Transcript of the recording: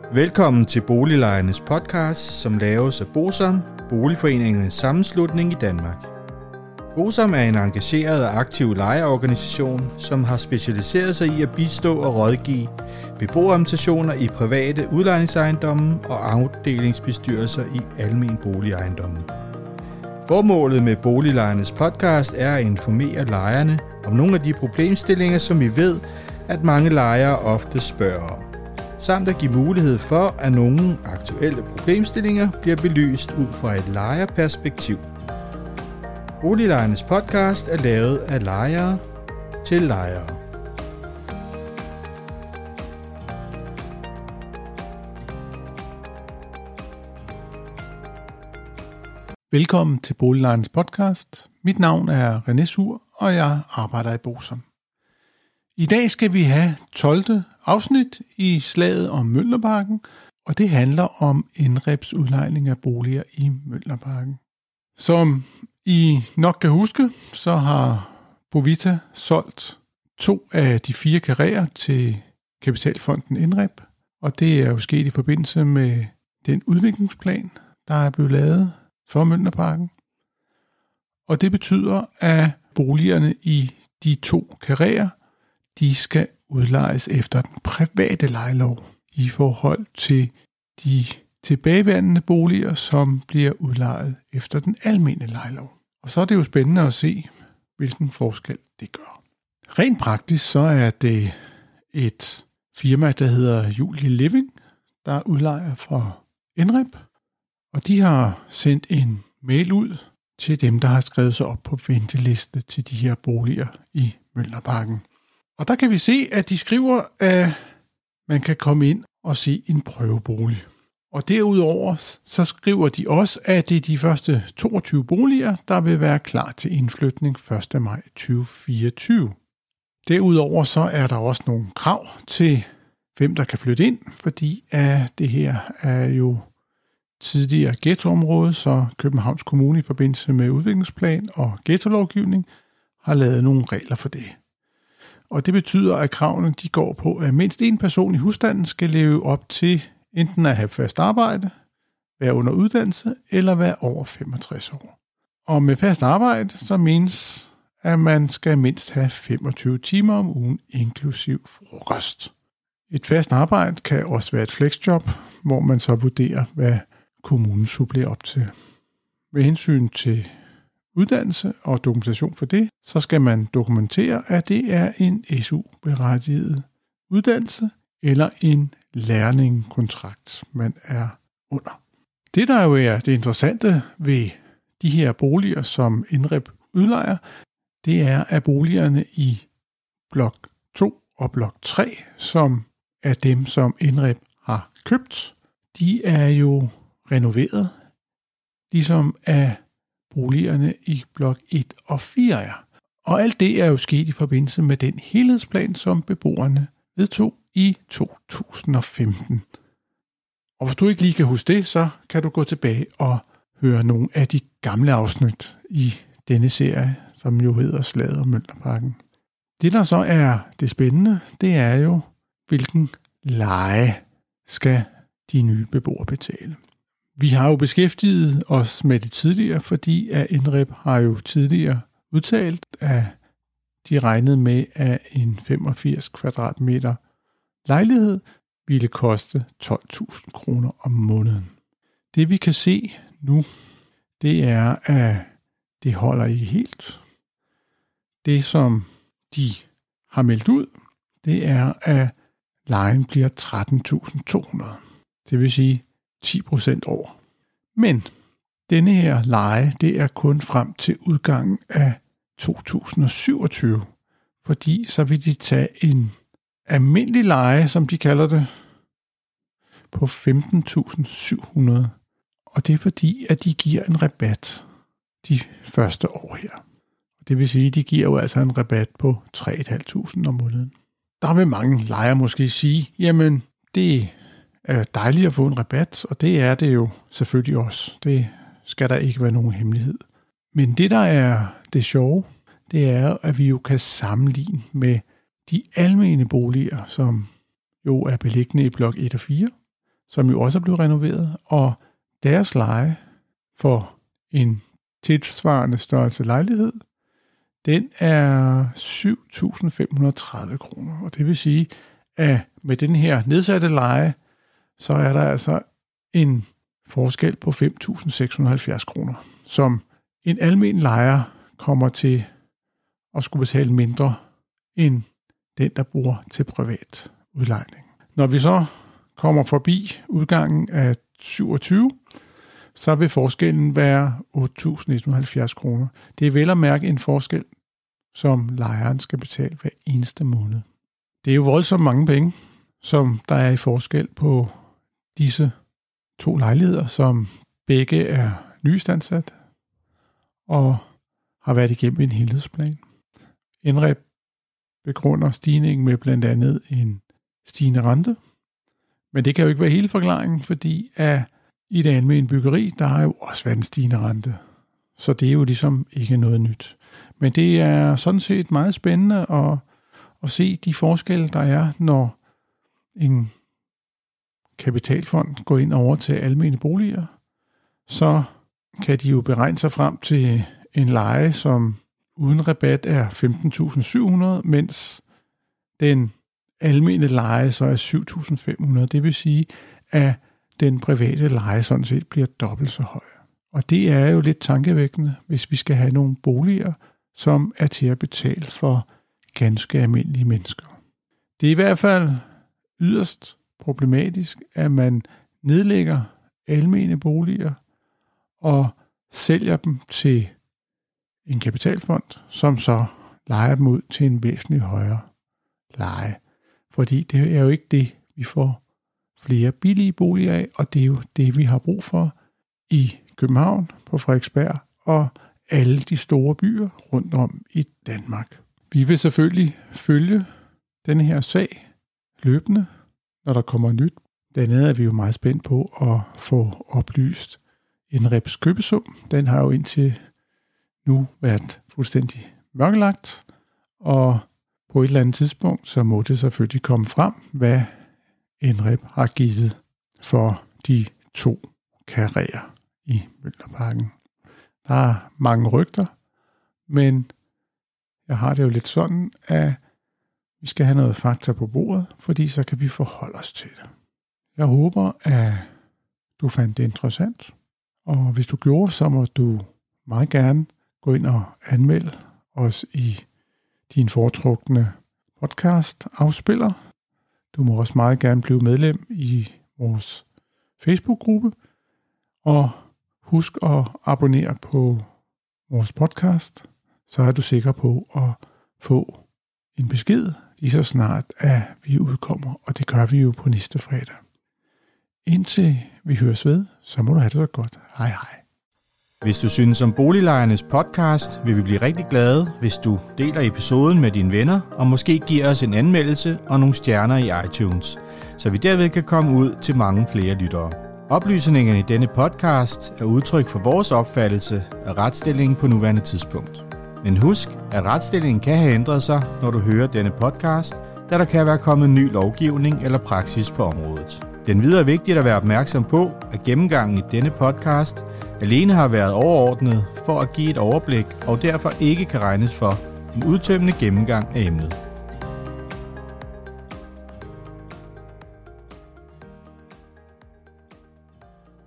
Velkommen til Boliglejernes podcast, som laves af BOSAM, Boligforeningernes Sammenslutning i Danmark. BOSAM er en engageret og aktiv lejerorganisation, som har specialiseret sig i at bistå og rådgive beboerrepræsentationer i private udlejningsejendomme og afdelingsbestyrelser i almen boligejendomme. Formålet med Boliglejernes podcast er at informere lejerne om nogle af de problemstillinger, som vi ved, at mange lejere ofte spørger om, samt at give mulighed for, at nogle aktuelle problemstillinger bliver belyst ud fra et lejerperspektiv. Boliglejernes podcast er lavet af lejere til lejere. Velkommen til Boliglejernes podcast. Mit navn er René Sur, og jeg arbejder i BOSAM. I dag skal vi have 12. afsnit i slaget om Mjølnerparken, og det handler om NREBs udlejning af boliger i Mjølnerparken. Som I nok kan huske, så har Bovita solgt 2 af de 4 karréer til kapitalfonden NREB, og det er jo sket i forbindelse med den udviklingsplan, der er blevet lavet for Mjølnerparken. Og det betyder, at boligerne i de 2 karréer, de skal udlejes efter den private lejelov i forhold til de tilbageværende boliger, som bliver udlejet efter den almene lejelov. Og så er det jo spændende at se, hvilken forskel det gør. Rent praktisk så er det et firma, der hedder Julie Living, der udlejer fra NREB, og de har sendt en mail ud til dem, der har skrevet sig op på venteliste til de her boliger i Mjølnerparken. Og der kan vi se, at de skriver, at man kan komme ind og se en prøvebolig. Og derudover så skriver de også, at det er de første 22 boliger, der vil være klar til indflytning 1. maj 2024. Derudover så er der også nogle krav til, hvem der kan flytte ind, fordi det her er jo tidligere ghettoområde, så Københavns Kommune i forbindelse med udviklingsplan og ghettolovgivning har lavet nogle regler for det. Og det betyder, at kravene de går på, at mindst en person i husstanden skal leve op til enten at have fast arbejde, være under uddannelse eller være over 65 år. Og med fast arbejde, så menes, at man skal mindst have 25 timer om ugen, inklusiv frokost. Et fast arbejde kan også være et flexjob, hvor man så vurderer, hvad kommunen supplerer op til. Med hensyn til uddannelse og dokumentation for det, så skal man dokumentere, at det er en SU-berettiget uddannelse eller en lærlingekontrakt, man er under. Det, der jo er det interessante ved de her boliger, som NREB udlejer, det er, at boligerne i blok 2 og blok 3, som er dem, som NREB har købt, de er jo renoveret, ligesom at boligerne i blok 1 og 4 er. Og alt det er jo sket i forbindelse med den helhedsplan, som beboerne vedtog i 2015. Og hvis du ikke lige kan huske det, så kan du gå tilbage og høre nogle af de gamle afsnit i denne serie, som jo hedder Slaget om Mjølnerparken. Det, der så er det spændende, det er jo, hvilken leje skal de nye beboere betale. Vi har jo beskæftiget os med det tidligere, fordi at NREB har jo tidligere udtalt, at de regnede med, at en 85 kvadratmeter lejlighed ville koste 12.000 kroner om måneden. Det vi kan se nu, det er, at det holder ikke helt. Det som de har meldt ud, det er, at lejen bliver 13.200. Det vil sige 10% over. Men denne her leje, det er kun frem til udgangen af 2027, fordi så vil de tage en almindelig leje, som de kalder det, på 15.700. Og det er fordi, at de giver en rabat de første år her. Det vil sige, at de giver jo altså en rabat på 3.500 om måneden. Der vil mange lejere måske sige, jamen det er dejligt at få en rabat, og det er det jo selvfølgelig også. Det skal der ikke være nogen hemmelighed. Men det, der er det sjove, det er, at vi jo kan sammenligne med de almene boliger, som jo er beliggende i blok 1 og 4, som jo også er blevet renoveret, og deres leje for en tilsvarende størrelse lejlighed, den er 7.530 kroner. Og det vil sige, at med den her nedsatte leje, så er der altså en forskel på 5.670 kroner, som en almen lejer kommer til at skulle betale mindre end den, der bor til privat udlejning. Når vi så kommer forbi udgangen af 27, så vil forskellen være 8.170 kroner. Det er vel at mærke en forskel, som lejeren skal betale hver eneste måned. Det er jo voldsomt mange penge, som der er i forskel på disse 2 lejligheder, som begge er nyistandsat og har været igennem en helhedsplan. NREP begrunder stigningen med blandt andet en stigende rente, men det kan jo ikke være hele forklaringen, fordi i det almene byggeri, der har jo også været en stigende rente. Så det er jo ligesom ikke noget nyt. Men det er sådan set meget spændende at se de forskelle, der er, når en kapitalfond går ind over til almene boliger. Så kan de jo beregne sig frem til en leje, som uden rabat er 15.700, mens den almene leje så er 7.500. Det vil sige, at den private leje sådan set bliver dobbelt så høj. Og det er jo lidt tankevækkende, hvis vi skal have nogle boliger, som er til at betale for ganske almindelige mennesker. Det er i hvert fald yderst problematisk, at man nedlægger almene boliger og sælger dem til en kapitalfond, som så lejer dem ud til en væsentlig højere leje. Fordi det er jo ikke det, vi får flere billige boliger af, og det er jo det, vi har brug for i København, på Frederiksberg og alle de store byer rundt om i Danmark. Vi vil selvfølgelig følge denne her sag løbende, når der kommer nyt. Blandt andet er vi jo meget spændt på at få oplyst NREPs købesum. Den har jo indtil nu været fuldstændig mørkelagt, og på et eller andet tidspunkt, så må det selvfølgelig komme frem, hvad NREP har givet for de 2 karréer i Mjølnerparken. Der er mange rygter, men jeg har det jo lidt sådan, at vi skal have noget fakta på bordet, fordi så kan vi forholde os til det. Jeg håber, at du fandt det interessant, og hvis du gjorde, så må du meget gerne gå ind og anmelde os i din foretrukne podcast-afspiller. Du må også meget gerne blive medlem i vores Facebook-gruppe, og husk at abonnere på vores podcast, så er du sikker på at få en besked lige så snart, at vi udkommer, og det gør vi jo på næste fredag. Indtil vi høres ved, så må du have det så godt. Hej hej. Hvis du synes om Boliglejernes podcast, vil vi blive rigtig glade, hvis du deler episoden med dine venner, og måske giver os en anmeldelse og nogle stjerner i iTunes, så vi derved kan komme ud til mange flere lyttere. Oplysningerne i denne podcast er udtryk for vores opfattelse af retsstillingen på nuværende tidspunkt. Men husk, at retsstillingen kan have ændret sig, når du hører denne podcast, da der kan være kommet ny lovgivning eller praksis på området. Det er videre vigtigt at være opmærksom på, at gennemgangen i denne podcast alene har været overordnet for at give et overblik og derfor ikke kan regnes for en udtømmende gennemgang af emnet.